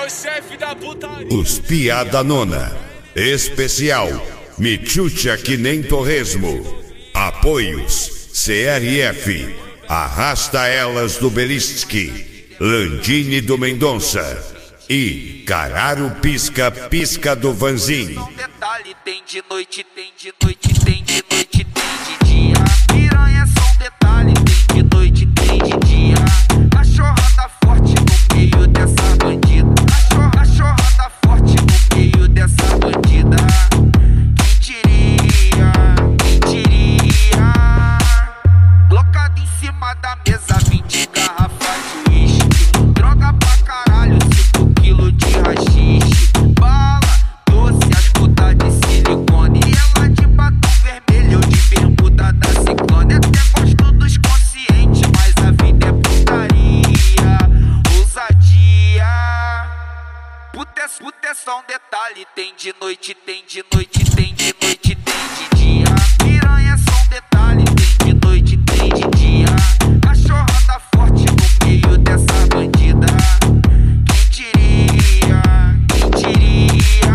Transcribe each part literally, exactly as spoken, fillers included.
chefe da putaria. Os Piada Nona. Especial Michucha que nem torresmo. Apoios C R F, Arrasta Elas do Belistski, Landini do Mendonça e Cararo Pisca Pisca do Vanzin. Um detalhe, tem de noite, tem de noite, tem de noite, tem de dia. Piranha é só um detalhe, tem de noite, tem de dia. Cachorrada forte no meio dessa bandida. Cachorra, cachorrada forte no meio dessa bandida. Quem diria, quem diria? Colocado em cima da mesa, vinte garrafas de uísque. Droga pra caralho, cinco quilos de rachixe. Bala, doce, as putas de silicone. E ela de batom vermelho, eu de bermuda da Ciclone. Até gosto dos conscientes, mas a vida é putaria, ousadia. Puta é, puta é só um detalhe, tem de noite, tem de noite, tem de noite, tem de dia. Piranha é só um detalhe, tem de noite, tem de dia. Cachorrada forte no meio dessa bandida. Quem diria, quem diria?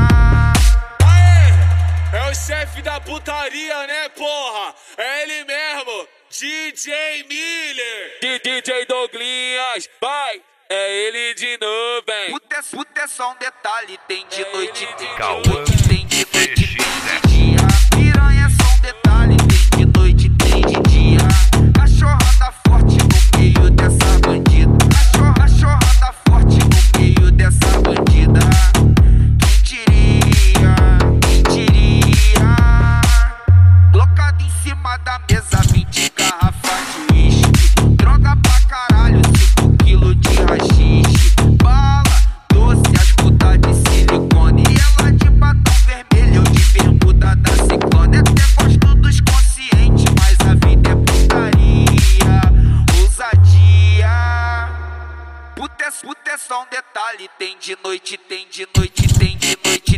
Aê, é o chefe da putaria, né, porra? É ele mesmo, D J Miller. D J Douglinhas, vai, é ele de novo, hein? Puta é, puta é só um detalhe, tem de noite, tem de Cauã noite, tem de noite, tem de dia. Piranha é só um detalhe, tem de noite, tem de dia. Cachorrada forte no meio dessa bandida. Cachorra, cachorrada forte no meio dessa bandida. Quem diria, quem diria? Colocado em cima da mesa, vinte garrafas de uísque. Droga pra caralho, cinco quilos de rachixe. Bala, doce, as putas de silicone. E ela de batom vermelho, eu de bermuda da Ciclone. Até gosto dos conscientes, mas a vida é putaria, ousadia. Puta é, puta é só um detalhe, tem de noite, tem de noite, tem de noite,